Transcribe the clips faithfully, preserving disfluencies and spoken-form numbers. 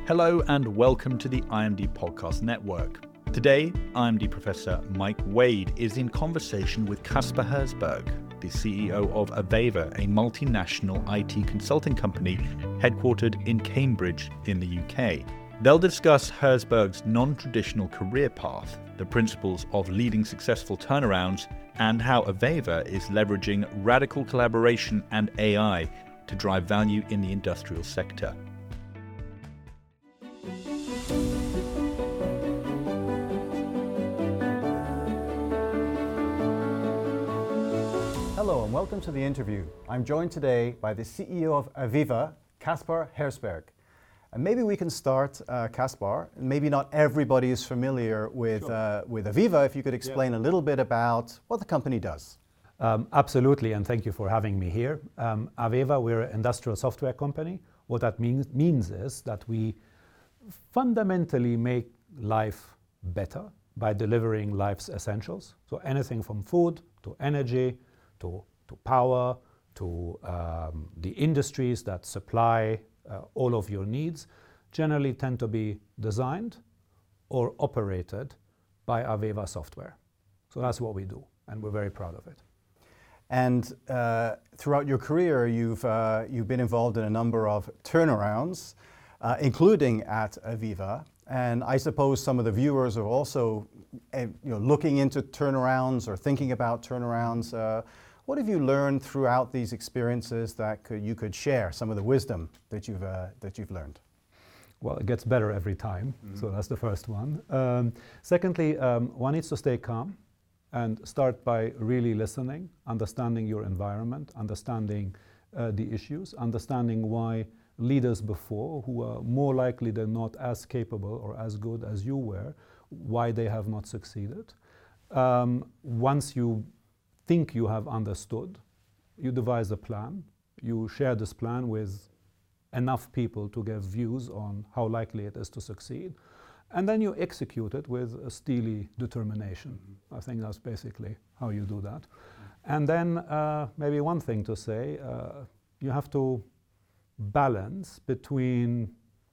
Hello and welcome to the I M D Podcast Network. Today, I M D professor Mike Wade is in conversation with Caspar Herzberg, the C E O of Aveva, a multinational I T consulting company headquartered in Cambridge in the U K. They'll discuss Herzberg's non-traditional career path, the principles of leading successful turnarounds, and how Aveva is leveraging radical collaboration and A I to drive value in the industrial sector. Hello and welcome to the interview. I'm joined today by the C E O of Aveva, Caspar Herzberg. And maybe we can start, uh, Caspar. Maybe not everybody is familiar with, Sure. uh, with Aveva. If you could explain Yeah. a little bit about what the company does. Um, absolutely, and thank you for having me here. Um, Aveva, we're an industrial software company. What that means, means is that we fundamentally make life better by delivering life's essentials. So anything from food to energy to, to power to um, the industries that supply uh, all of your needs generally tend to be designed or operated by Aveva software. So that's what we do, and we're very proud of it. And uh, throughout your career, you've, uh, you've been involved in a number of turnarounds, uh, including at Aveva. And I suppose some of the viewers are also uh, you know, looking into turnarounds or thinking about turnarounds. Uh, what have you learned throughout these experiences that could, you could share, some of the wisdom that you've, uh, that you've learned? Well, it gets better every time, mm-hmm. so that's the first one. Um, secondly, um, one needs to stay calm and start by really listening, understanding your environment, understanding uh, the issues, understanding why leaders before, who are more likely than not as capable or as good as you were, why they have not succeeded. Um, once you think you have understood, you devise a plan, you share this plan with enough people to give views on how likely it is to succeed, and then you execute it with a steely determination. Mm-hmm. I think that's basically how you do that. Mm-hmm. And then uh, maybe one thing to say, uh, you have to balance between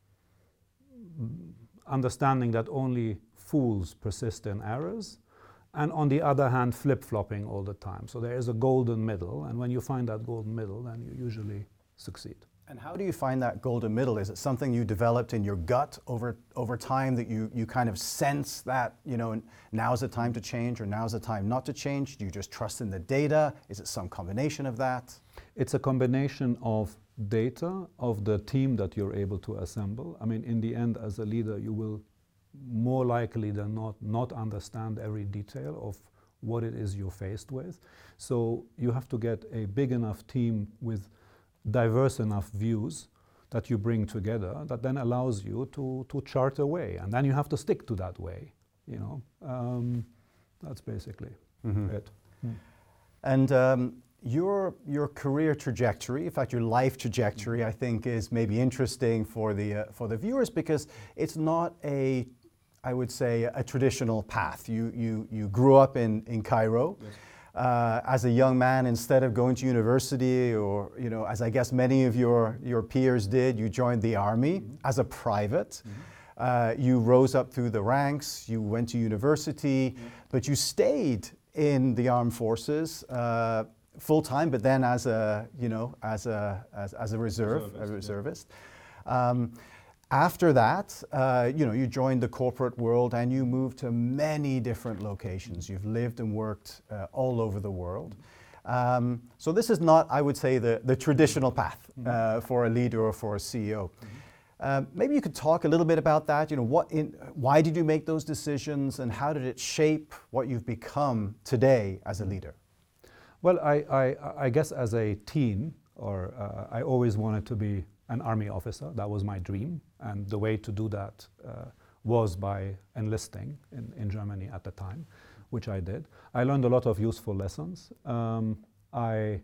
understanding that only fools persist in errors, and on the other hand, flip-flopping all the time. So there is a golden middle, and when you find that golden middle, then you usually succeed. And how do you find that golden middle? Is it something you developed in your gut over over time, that you, you kind of sense that, you know, now's the time to change or now's the time not to change? Do you just trust in the data? Is it some combination of that? It's a combination of data, of the team that you're able to assemble. I mean, in the end, as a leader, you will more likely than not not understand every detail of what it is you're faced with. So you have to get a big enough team with diverse enough views that you bring together that then allows you to, to chart a way. And then you have to stick to that way, you know. Um, that's basically mm-hmm. it. Mm. And um, your, your career trajectory, in fact, your life trajectory, mm-hmm. I think is maybe interesting for the, uh, for the viewers, because it's not a, I would say, a traditional path. You, you, you grew up in, in Cairo. Yes. Uh, as a young man, instead of going to university, or, you know, as I guess many of your, your peers did, you joined the army mm-hmm. as a private. Mm-hmm. Uh, you rose up through the ranks, you went to university, mm-hmm. but you stayed in the armed forces uh, full time, but then as a, you know, as a, as, as a reserve, reservist. A reservist. Yeah. Um, After that, uh, you know, you joined the corporate world and you moved to many different locations. You've lived and worked uh, all over the world. Um, so this is not, I would say, the, the traditional path uh, for a leader or for a C E O. Mm-hmm. Um, maybe you could talk a little bit about that. You know, what in, why did you make those decisions, and how did it shape what you've become today as a leader? Well, I, I, I guess as a teen, or uh, I always wanted to be an army officer. That was my dream, and the way to do that uh, was by enlisting in, in Germany at the time, which I did. I learned a lot of useful lessons um, I,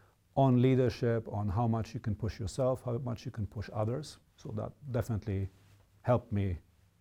on leadership, on how much you can push yourself, how much you can push others, so that definitely helped me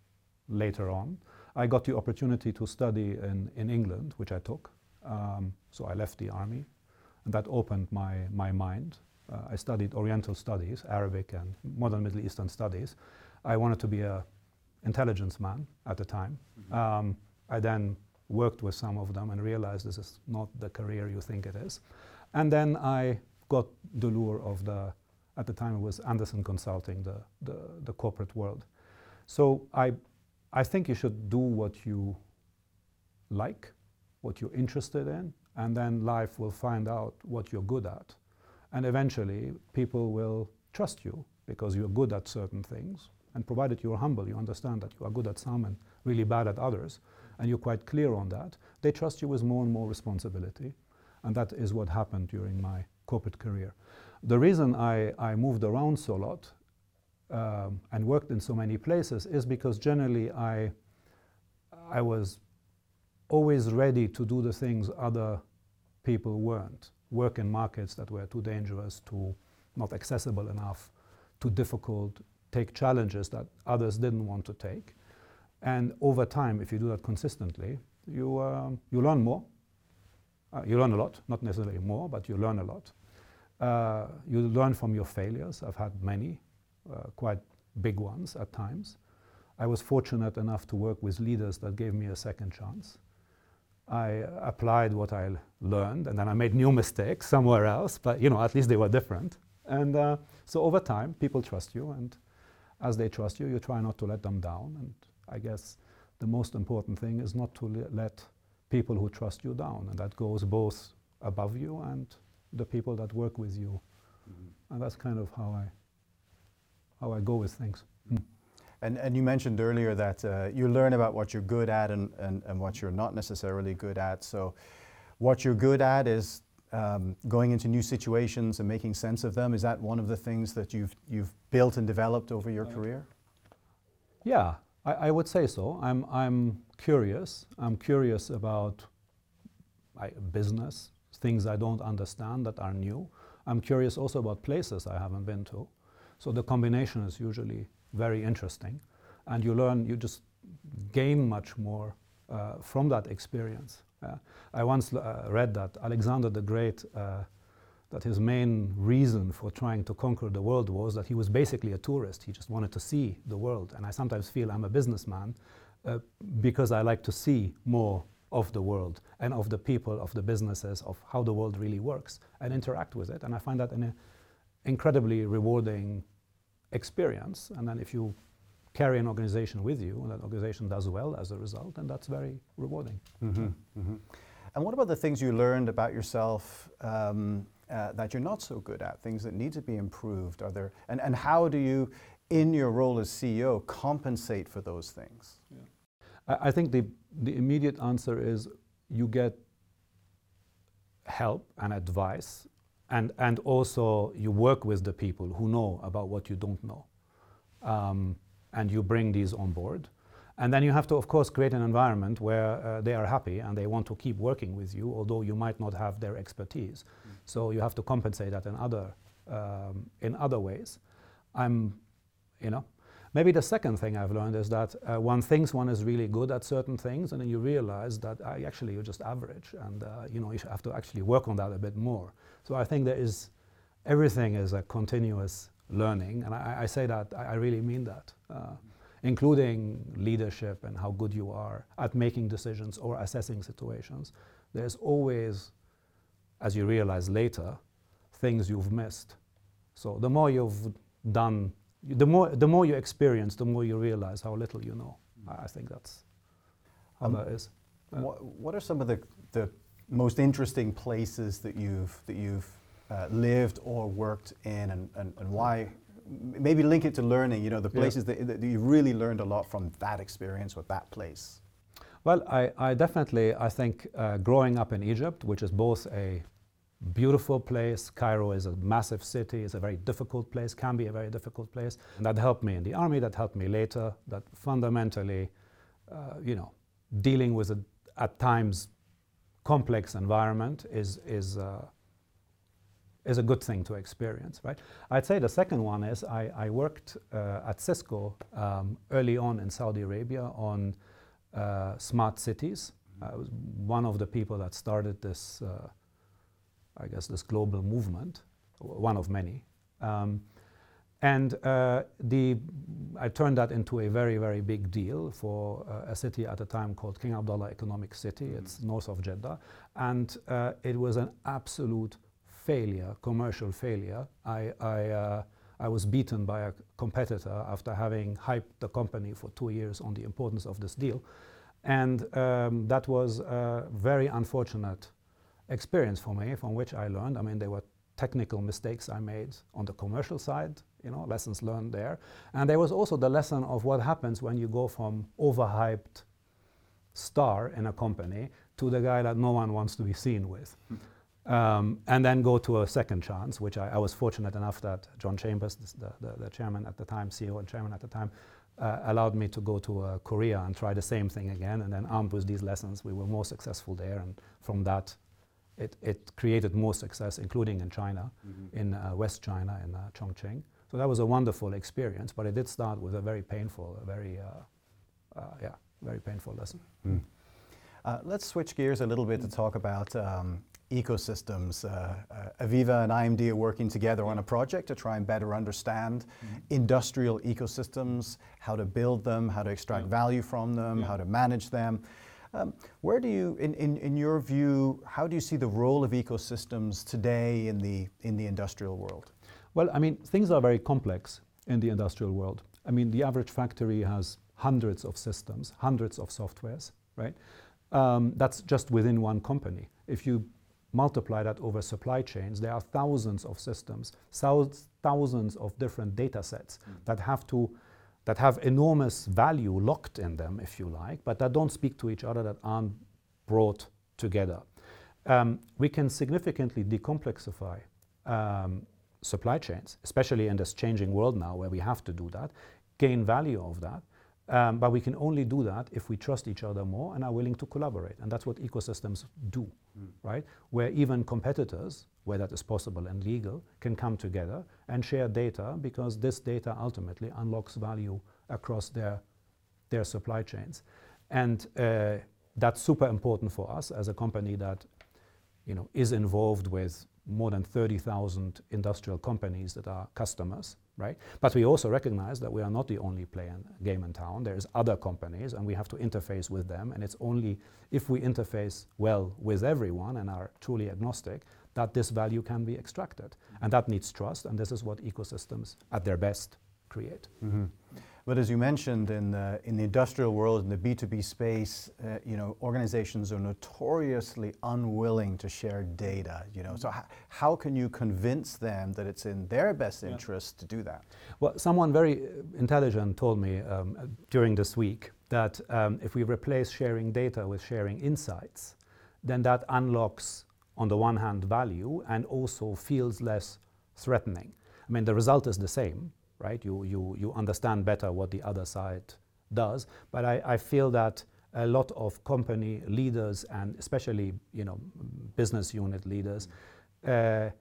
later on. I got the opportunity to study in, in England, which I took, um, so I left the army, and that opened my, my mind. Uh, I studied Oriental studies, Arabic and modern Middle Eastern studies, I wanted to be a intelligence man at the time. Mm-hmm. um, I then worked with some of them and realized this is not the career you think it is. And then I got the lure of the, at the time it was Andersen Consulting, the, the, the corporate world. So I, I think you should do what you like, what you're interested in, and then life will find out what you're good at. And eventually people will trust you because you're good at certain things. And provided you're humble, you understand that you are good at some and really bad at others, and you're quite clear on that, they trust you with more and more responsibility. And that is what happened during my corporate career. The reason I, I moved around so a lot um, and worked in so many places is because generally I, I was always ready to do the things other people weren't. Work in markets that were too dangerous, too not accessible enough, too difficult, take challenges that others didn't want to take. And over time, if you do that consistently, you, um, you learn more. Uh, you learn a lot, not necessarily more, but you learn a lot. Uh, you learn from your failures. I've had many, uh, quite big ones at times. I was fortunate enough to work with leaders that gave me a second chance. I applied what I learned, and then I made new mistakes somewhere else, but you know, at least they were different. And uh, so over time, people trust you, and as they trust you, you try not to let them down. And I guess the most important thing is not to le let people who trust you down, and that goes both above you and the people that work with you. Mm-hmm. And that's kind of how I, how I go with things. Mm. And, and you mentioned earlier that uh, you learn about what you're good at and, and, and what you're not necessarily good at. So what you're good at is um, going into new situations and making sense of them. Is that one of the things that you've, you've built and developed over your uh, career? Yeah, I, I would say so. I'm, I'm curious. I'm curious about I, business, things I don't understand that are new. I'm curious also about places I haven't been to. So the combination is usually very interesting. And you learn, you just gain much more uh, from that experience. Uh, I once uh, read that Alexander the Great, uh, that his main reason for trying to conquer the world was that he was basically a tourist. He just wanted to see the world. And I sometimes feel I'm a businessman uh, because I like to see more of the world and of the people, of the businesses, of how the world really works and interact with it. And I find that an incredibly rewarding experience. And then if you carry an organization with you, and that organization does well as a result, and that's very rewarding. Mm-hmm, mm-hmm. And what about the things you learned about yourself um, uh, that you're not so good at, things that need to be improved? Are there, and, and how do you, in your role as C E O, compensate for those things? Yeah. I, I think the, the immediate answer is you get help and advice, and, and also you work with the people who know about what you don't know. Um, and you bring these on board. And then you have to, of course, create an environment where uh, they are happy and they want to keep working with you, although you might not have their expertise. Mm. So you have to compensate that in other, um, in other ways. I'm, you know, maybe the second thing I've learned is that uh, one thinks one is really good at certain things, and then you realize that uh, actually you're just average, and uh, you know, you have to actually work on that a bit more. So I think there is, everything is a continuous learning, and I, I say that, I, I really mean that, uh, including leadership and how good you are at making decisions or assessing situations. There's always, as you realize later, things you've missed. So the more you've done, the more, the more you experience, the more you realize how little you know. I, I think that's how um, that is. Uh, what, what are some of the, the most interesting places that you've, that you've Uh, lived or worked in, and, and, and why? Maybe link it to learning, you know, the places yeah. that, that you really learned a lot from that experience or that place. Well, I, I definitely, I think uh, growing up in Egypt, which is both a beautiful place, Cairo is a massive city, it's a very difficult place, can be a very difficult place, and that helped me in the army, that helped me later, that fundamentally, uh, you know, dealing with a, at times, complex environment is, is uh, is a good thing to experience, right? I'd say the second one is I, I worked uh, at Cisco um, early on in Saudi Arabia on uh, smart cities. Mm-hmm. I was one of the people that started this, uh, I guess, this global movement, one of many. Um, And uh, the, I turned that into a very, very big deal for uh, a city at the time called King Abdullah Economic City. Mm-hmm. It's north of Jeddah. And uh, it was an absolute failure, commercial failure. I, I, uh, I was beaten by a competitor after having hyped the company for two years on the importance of this deal. And um, that was a very unfortunate experience for me, from which I learned. I mean, there were technical mistakes I made on the commercial side, you know, lessons learned there. And there was also the lesson of what happens when you go from overhyped star in a company to the guy that no one wants to be seen with. Um, and then go to a second chance, which I, I was fortunate enough that John Chambers, the, the, the chairman at the time, C E O and chairman at the time, uh, allowed me to go to uh, Korea and try the same thing again. And then armed with these lessons, we were more successful there. And from that, it, it created more success, including in China, mm-hmm. in uh, West China, in uh, Chongqing. So that was a wonderful experience, but it did start with a very painful, a very, uh, uh, yeah, very painful lesson. Mm. Uh, let's switch gears a little bit mm. to talk about um, ecosystems. Uh, uh, AVEVA and I M D are working together on a project to try and better understand mm. industrial ecosystems, how to build them, how to extract yeah. value from them, yeah. how to manage them. Um, where do you, in, in, in your view, how do you see the role of ecosystems today in the, in the industrial world? Well, I mean, things are very complex in the industrial world. I mean, the average factory has hundreds of systems, hundreds of softwares, right? Um, that's just within one company. If you multiply that over supply chains, there are thousands of systems, thousands of different data sets mm. that have to, that have enormous value locked in them, if you like, but that don't speak to each other, that aren't brought together. Um, we can significantly decomplexify um, supply chains, especially in this changing world now where we have to do that, gain value of that. Um, but we can only do that if we trust each other more and are willing to collaborate. And that's what ecosystems do, mm. right? Where even competitors, where that is possible and legal, can come together and share data, because this data ultimately unlocks value across their, their supply chains. And uh, that's super important for us as a company that, you know, is involved with more than thirty thousand industrial companies that are customers, right? But we also recognize that we are not the only player in, game in town. There's other companies and we have to interface with them, and it's only if we interface well with everyone and are truly agnostic that this value can be extracted. And that needs trust, and this is what ecosystems at their best create. Mm-hmm. But as you mentioned, in the, in the industrial world, in the B two B space, uh, you know, organizations are notoriously unwilling to share data. You know, so h- how can you convince them that it's in their best yeah. interest to do that? Well, someone very intelligent told me um, during this week that um, if we replace sharing data with sharing insights, then that unlocks, on the one hand, value and also feels less threatening. I mean, the result is the same. Right, you, you, you understand better what the other side does, but I, I feel that a lot of company leaders and especially, you know, business unit leaders uh,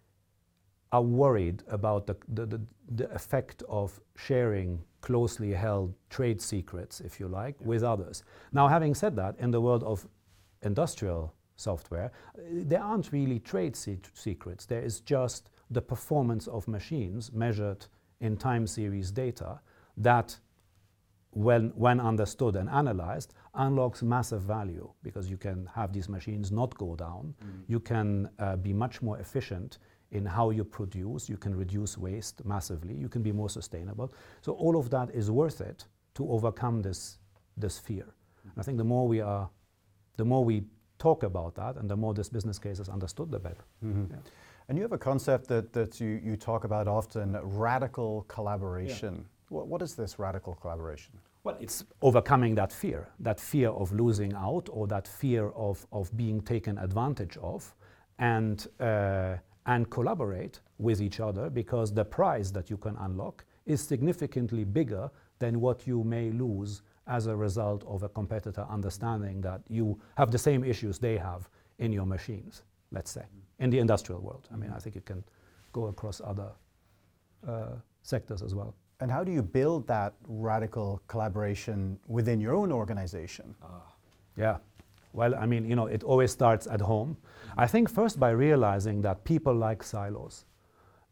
are worried about the, the, the, the effect of sharing closely held trade secrets, if you like, yeah. with others. Now, having said that, in the world of industrial software, there aren't really trade se- secrets. There is just the performance of machines measured in time series data that, when, when understood and analyzed, unlocks massive value, because you can have these machines not go down. Mm. You can uh, be much more efficient in how you produce. You can reduce waste massively. You can be more sustainable. So all of that is worth it to overcome this, this fear. Mm. And I think the more we are, the more we talk about that, and the more this business case is understood, the better. Mm-hmm. Yeah. And you have a concept that, that you, you talk about often, radical collaboration. Yeah. What, what is this radical collaboration? Well, it's overcoming that fear, that fear of losing out, or that fear of, of being taken advantage of, and, uh, and collaborate with each other, because the prize that you can unlock is significantly bigger than what you may lose as a result of a competitor understanding that you have the same issues they have in your machines, let's say. In the industrial world. I mean, I think it can go across other uh, sectors as well. And how do you build that radical collaboration within your own organization? Uh, yeah, well, I mean, you know, it always starts at home. Mm-hmm. I think first by realizing that people like silos.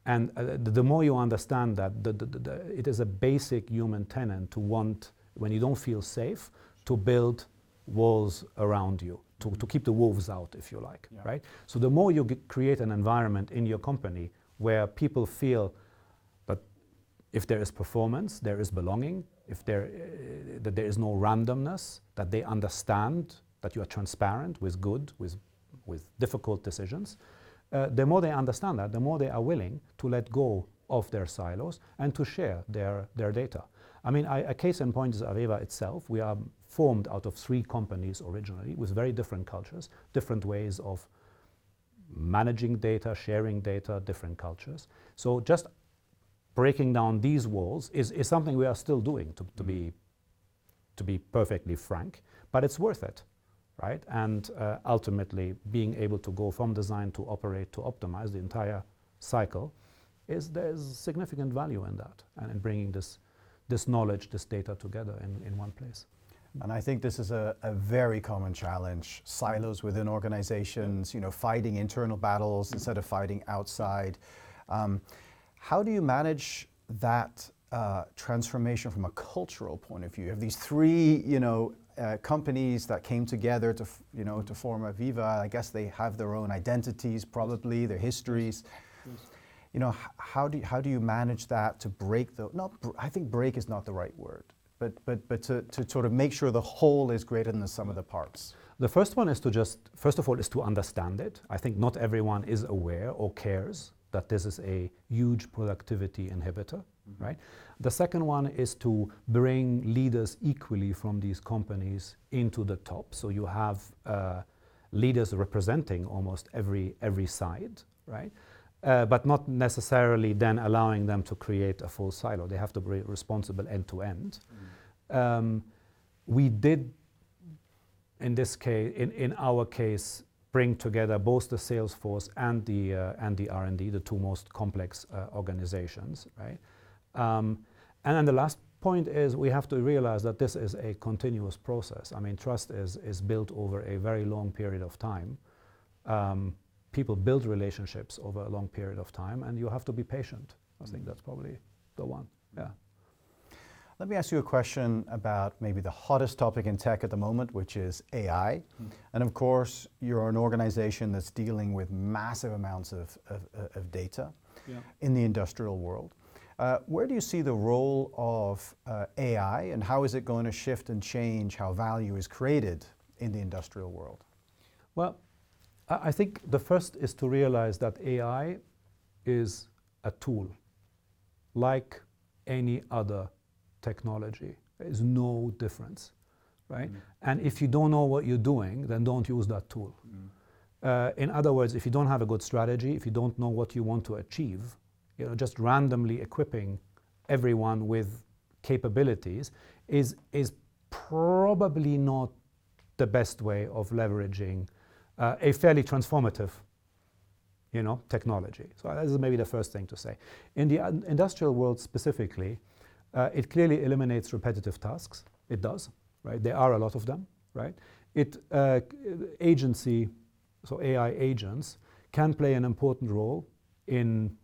And uh, the, the more you understand that, the, the, the, the, it is a basic human tenet to want, when you don't feel safe, to build walls around you, to, to keep the wolves out, if you like, yeah. right? So the more you get, create an environment in your company where people feel that if there is performance, there is belonging, if there, uh, that there is no randomness, that they understand that you are transparent with good, with, with difficult decisions, uh, the more they understand that, the more they are willing to let go of their silos and to share their, their data. I mean, I, a case in point is AVEVA itself. We are formed out of three companies originally with very different cultures, different ways of managing data, sharing data, different cultures. So just breaking down these walls is, is something we are still doing, to, to, be, to be perfectly frank, but it's worth it, right? And uh, ultimately being able to go from design to operate to optimize the entire cycle, is there's significant value in that and in bringing this, this knowledge, this data together in, in one place. And I think this is a, a very common challenge. Silos within organizations, you know, fighting internal battles mm-hmm. instead of fighting outside. Um, how do you manage that uh, transformation from a cultural point of view? You have these three, you know, uh, companies that came together to, f you know, to form AVEVA. I guess they have their own identities, probably their histories. Yes. You know, how do you, how do you manage that to break the? Not, br I think break is not the right word. But, but, but to, to sort of make sure the whole is greater than the sum of the parts. The first one is to just, first of all, is to understand it. I think not everyone is aware or cares that this is a huge productivity inhibitor, mm-hmm. right? The second one is to bring leaders equally from these companies into the top. So you have uh, leaders representing almost every, every side, right? Uh, but not necessarily then allowing them to create a full silo. They have to be responsible end to end. Mm. Um, we did, in this case, in, in our case, bring together both the sales force and the uh, and the R and D, the two most complex uh, organizations, right? Um, and then the last point is we have to realize that this is a continuous process. I mean, trust is is built over a very long period of time. Um, People build relationships over a long period of time, and you have to be patient. I think that's probably the one, yeah. Let me ask you a question about maybe the hottest topic in tech at the moment, which is A I. Mm. And of course, you're an organization that's dealing with massive amounts of, of, of data yeah. in the industrial world. Uh, where do you see the role of uh, A I, and how is it going to shift and change how value is created in the industrial world? Well, I think the first is to realize that A I is a tool, like any other technology. There is no difference, right? Mm. And if you don't know what you're doing, then don't use that tool. Mm. Uh, in other words, if you don't have a good strategy, if you don't know what you want to achieve, you know, just randomly equipping everyone with capabilities is, is probably not the best way of leveraging Uh, a fairly transformative, you know, technology. So this is maybe the first thing to say. In the uh, industrial world specifically, uh, it clearly eliminates repetitive tasks. It does, right? There are a lot of them, right? It uh, agency, so A I agents, can play an important role in,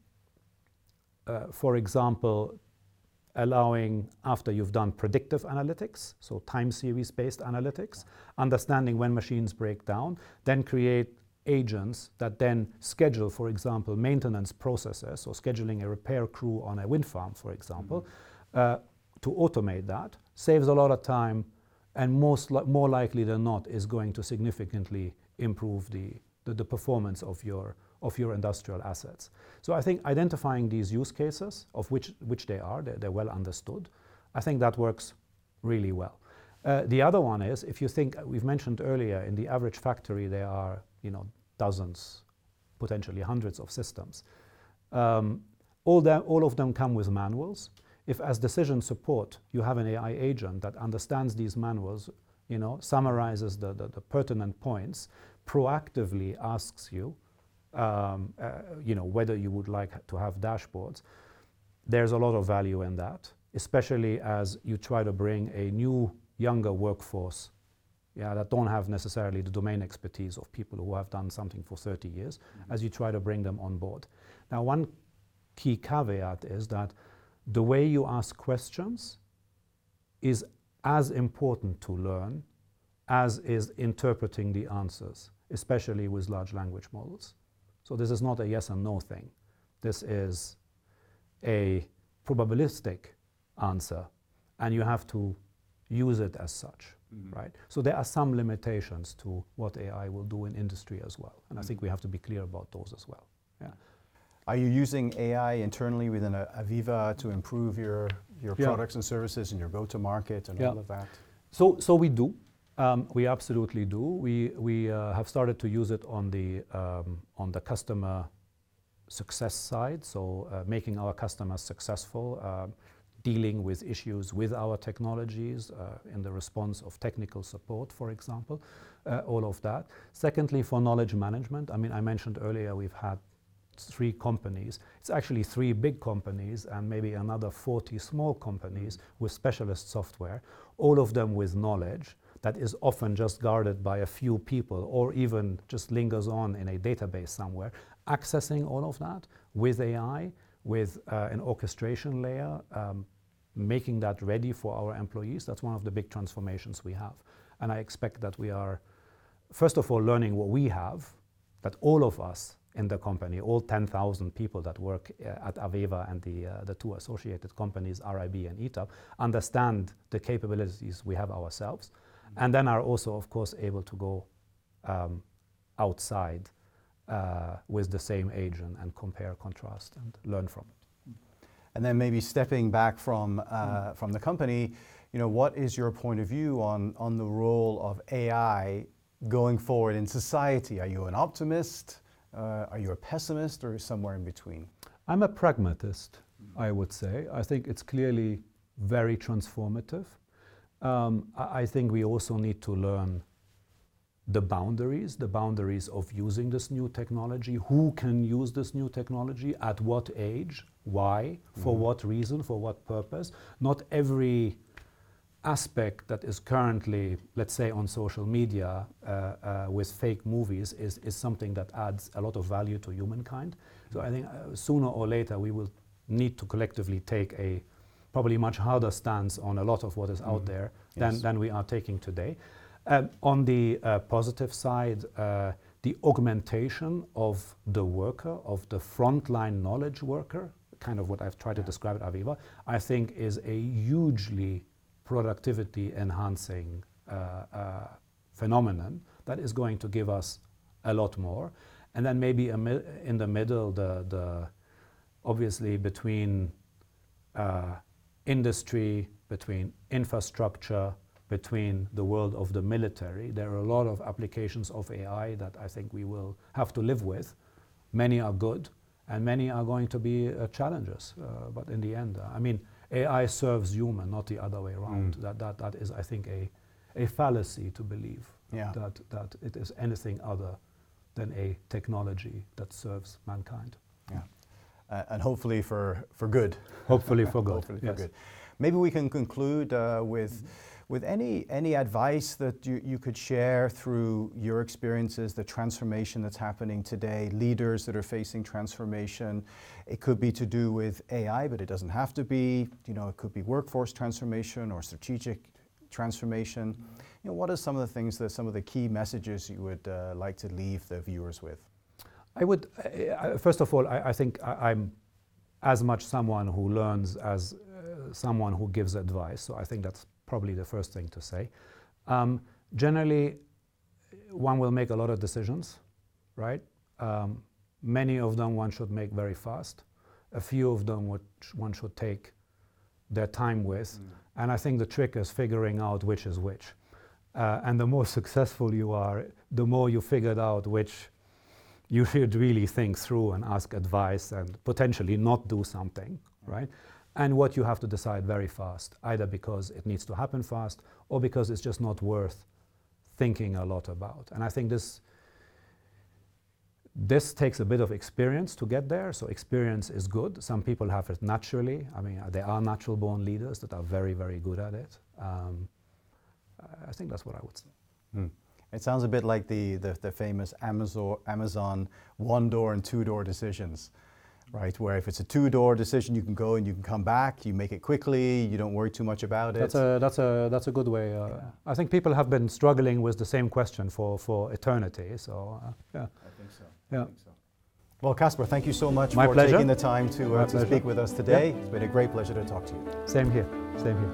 uh, for example, allowing, after you've done predictive analytics, so time series-based analytics, understanding when machines break down, then create agents that then schedule, for example, maintenance processes, so scheduling a repair crew on a wind farm, for example, mm-hmm. uh, to automate that, saves a lot of time, and most li more likely than not is going to significantly improve the, the, the performance of your of your industrial assets. So I think identifying these use cases, of which, which they are, they're, they're well understood, I think that works really well. Uh, the other one is, if you think, we've mentioned earlier, in the average factory there are, you know, dozens, potentially hundreds of systems. Um, all, that, all of them come with manuals. If as decision support you have an A I agent that understands these manuals, you know, summarizes the, the, the pertinent points, proactively asks you, Um, uh, you know, whether you would like to have dashboards, there's a lot of value in that, especially as you try to bring a new, younger workforce, yeah, that don't have necessarily the domain expertise of people who have done something for thirty years, mm-hmm. as you try to bring them on board. Now, one key caveat is that the way you ask questions is as important to learn as is interpreting the answers, especially with large language models. So this is not a yes and no thing. This is a probabilistic answer, and you have to use it as such, mm-hmm. right? So there are some limitations to what A I will do in industry as well, and mm-hmm. I think we have to be clear about those as well. Yeah. Are you using A I internally within AVEVA to improve your, your yeah. products and services and your go-to-market and yeah. all of that? So, so we do. Um, we absolutely do. We, we uh, have started to use it on the, um, on the customer success side, so uh, making our customers successful, uh, dealing with issues with our technologies uh, in the response of technical support, for example, uh, all of that. Secondly, for knowledge management, I mean, I mentioned earlier we've had three companies. It's actually three big companies and maybe another forty small companies with specialist software, all of them with knowledge that is often just guarded by a few people or even just lingers on in a database somewhere, accessing all of that with A I, with uh, an orchestration layer, um, making that ready for our employees. That's one of the big transformations we have. And I expect that we are, first of all, learning what we have, that all of us in the company, all ten thousand people that work uh, at AVEVA and the, uh, the two associated companies, R I B and E T A P, understand the capabilities we have ourselves, mm-hmm. and then are also, of course, able to go um, outside uh, with the same agent and compare, contrast, and learn from it. And then maybe stepping back from, uh, mm. from the company, you know, what is your point of view on, on the role of A I going forward in society? Are you an optimist? Uh, are you a pessimist, or somewhere in between? I'm a pragmatist, mm. I would say. I think it's clearly very transformative. Um, I, I think we also need to learn the boundaries, the boundaries of using this new technology, who can use this new technology, at what age, why, for mm-hmm. what reason, for what purpose. Not every aspect that is currently, let's say, on social media uh, uh, with fake movies is, is something that adds a lot of value to humankind. So I think uh, sooner or later we will need to collectively take a probably much harder stance on a lot of what is mm-hmm. out there than, yes. than we are taking today. Um, on the uh, positive side, uh, the augmentation of the worker, of the frontline knowledge worker, kind of what I've tried yeah. to describe at AVEVA, I think is a hugely productivity enhancing uh, uh, phenomenon that is going to give us a lot more. And then maybe a mi- in the middle, the, the obviously between uh, industry, between infrastructure, between the world of the military, there are a lot of applications of A I that I think we will have to live with. Many are good, and many are going to be uh, challenges. Uh, but in the end, uh, I mean, A I serves human, not the other way around. Mm. That, that, that is, I think, a, a fallacy to believe yeah. that, that it is anything other than a technology that serves mankind. Yeah, uh, and hopefully for, for good. Hopefully for good, hopefully yes. for good. Maybe we can conclude uh, with mm-hmm. with any, any advice that you, you could share through your experiences, the transformation that's happening today, leaders that are facing transformation. It could be to do with A I, but it doesn't have to be. You know, it could be workforce transformation or strategic transformation. Mm-hmm. You know, what are some of the things, that some of the key messages you would uh, like to leave the viewers with? I would, uh, first of all, I, I think I, I'm as much someone who learns as uh, someone who gives advice, so I think that's probably the first thing to say. Um, generally, one will make a lot of decisions, right? Um, many of them one should make very fast. A few of them which one should take their time with. Mm. And I think the trick is figuring out which is which. Uh, and the more successful you are, the more you figured out which you should really think through and ask advice and potentially not do something, mm. right? And what you have to decide very fast, either because it needs to happen fast or because it's just not worth thinking a lot about. And I think this, this takes a bit of experience to get there, so experience is good. Some people have it naturally. I mean, there are natural born leaders that are very, very good at it. Um, I think that's what I would say. Mm. It sounds a bit like the, the, the famous Amazon, Amazon one-door and two-door decisions, right? Where if it's a two-door decision, you can go and you can come back, you make it quickly, you don't worry too much about it. That's a that's a that's a good way. Uh, Yeah. I think people have been struggling with the same question for for eternity. So uh, yeah, I think so. Yeah. I think so. Well, Casper, thank you so much My for pleasure. taking the time to, My uh, to pleasure. speak with us today. It's been a great pleasure to talk to you. same here, same here.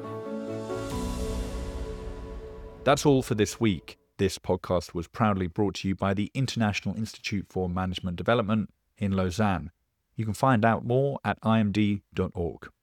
That's all for this week. This podcast was proudly brought to you by the International Institute for Management Development in Lausanne. You can find out more at I M D dot org.